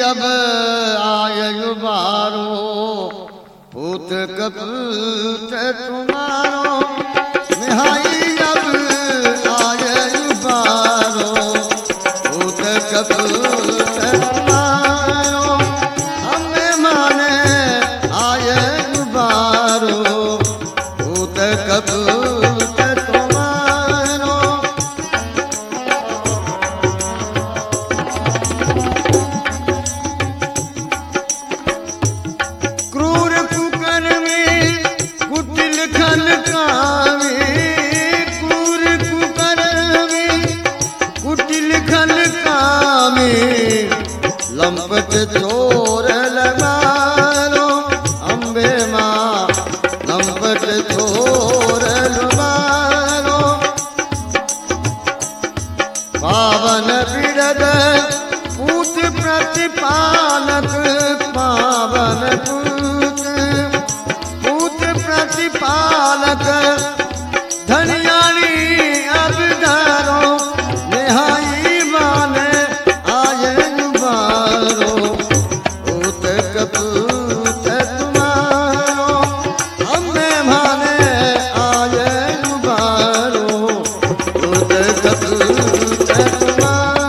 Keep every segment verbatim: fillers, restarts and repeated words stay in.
अब आयु बारो पूत कपूत तुम्हारो निहाई अब आयु बारो पूत कपूत तुम्हारो हमें माने आयु बारो पूत कपूत तुम्हारो क्रूर कुकर्मी कुटिल खल कामी क्रूर कुकर्मी कुटिल खल कामी लंपट चोर लगारो अम्बे माँ लंपट चोर लगारो पावन बिरद पूत प्रतिपालक पावन पूत पूत प्रतिपालक धनियाणी अब धारो निहाई माने आयु बारो पूत कपूत तुम्हारो हमें माने आयु बारो पूत कपूत तुम्हारो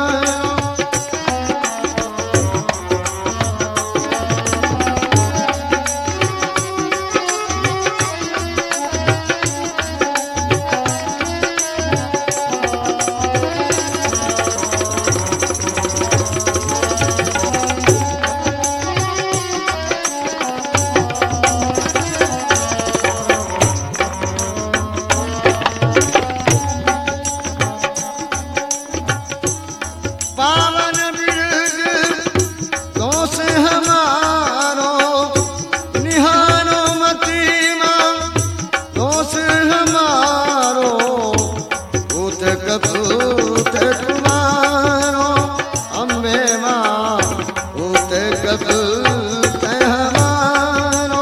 पावन बिरद दोष हमारो निहारो मतीमा दोष हमारो पूत कपूत तुम्हारो अम्बे माँ पूत कपूत हमारो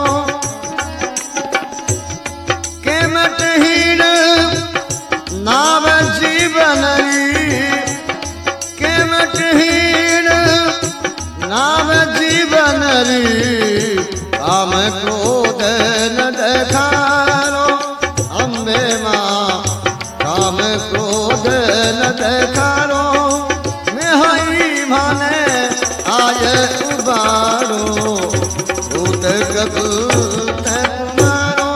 केमटहीन नाव जीवन केमटहीन नाम जीवन री काम क्रोध न देखारो अम्बे माँ काम क्रोध न देखारो निहाई माने आय उबारो पूत कपूत तुम्हारो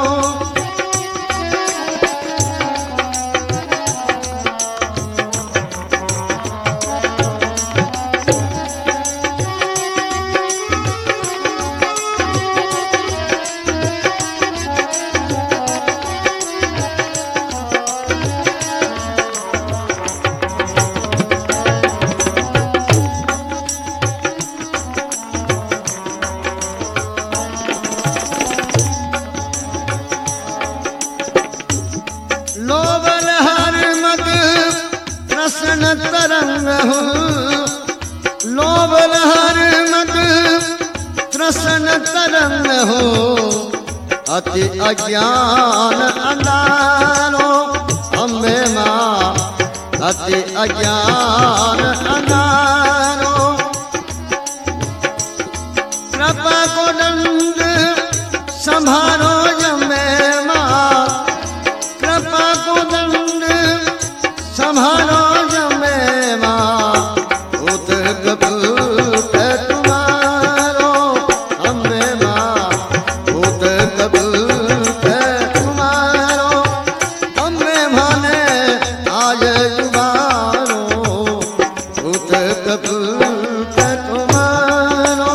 लोभन हर मद प्रश्न तरंग हो लोभन हर मद प्रश्न तरंग हो अति अज्ञान अंधारो अम्बे माँ अति अज्ञान अंधारो कृपा को दंड संभारो जम्बे माँ कृपा को दंड संभारो जमे माँ पूत कपूत तुम्हारो अम्बे माँ पूत कपूत तुम्हारो अम्बे माने आयु बारो पूत कपूत तुम्हारो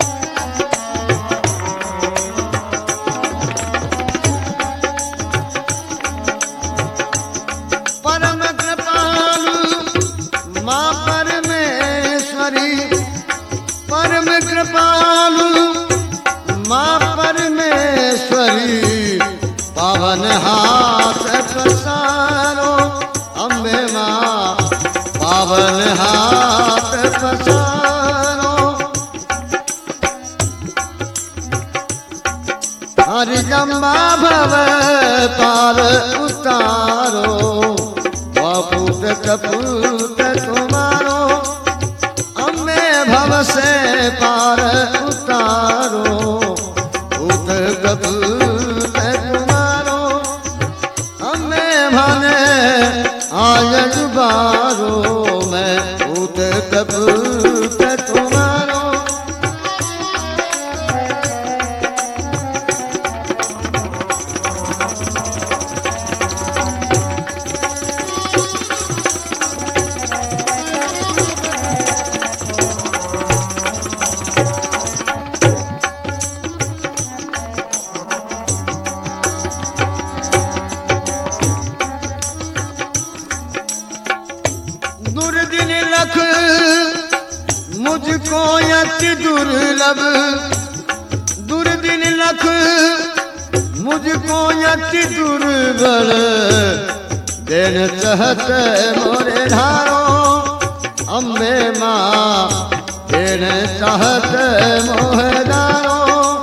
परम कृपालु माँ परमेश्वरी परम कृपालु माँ परमेश्वरी पावन हाथ पसारो अम्बे माँ पावन हाथ पसारो हरिजम्बा भव पार उतारो पूत कपूत तुम्हारो अम्बे भव से अति दुर्लभ दुर्दिन लख मुझको अति दुर्बल देन चाहत मोरे ढारो अम्बे माँ देन चाहत मोहे धारो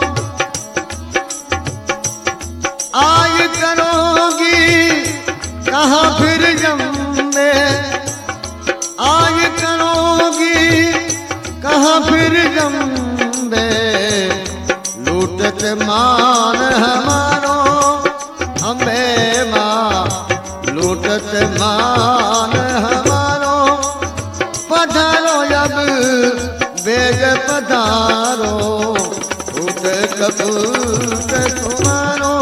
आय करोगी कहाँ फिर जम्बे आय करोगी कहाँ फिर जम्बे लूटत मान हमारो अम्बे माँ लूटत मान हमारो पधारो अब बेग पधारो उठ कपूत तुम्हारो